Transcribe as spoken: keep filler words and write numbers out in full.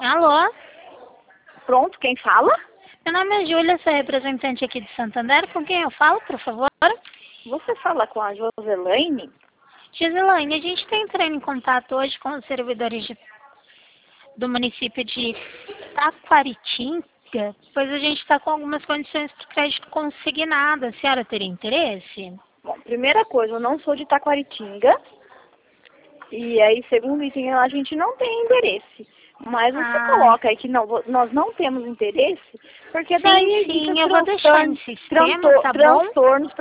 Alô? Pronto, quem fala? Meu nome é Júlia, sou representante aqui de Santander. Com quem eu falo, por favor? Você fala com a Joselaine? Giselaine, a gente está entrando em contato hoje com os servidores de, do município de Taquaritinga, pois a gente está com algumas condições de crédito consignado. A senhora teria interesse? Bom, primeira coisa, eu não sou de Taquaritinga. E aí, segundo item, a gente não tem endereço. Mas você Ah. coloca aí que não, nós não temos interesse, porque Sim, daí sim, evita eu vou deixar no transtornos, sistema, tá bom? transtornos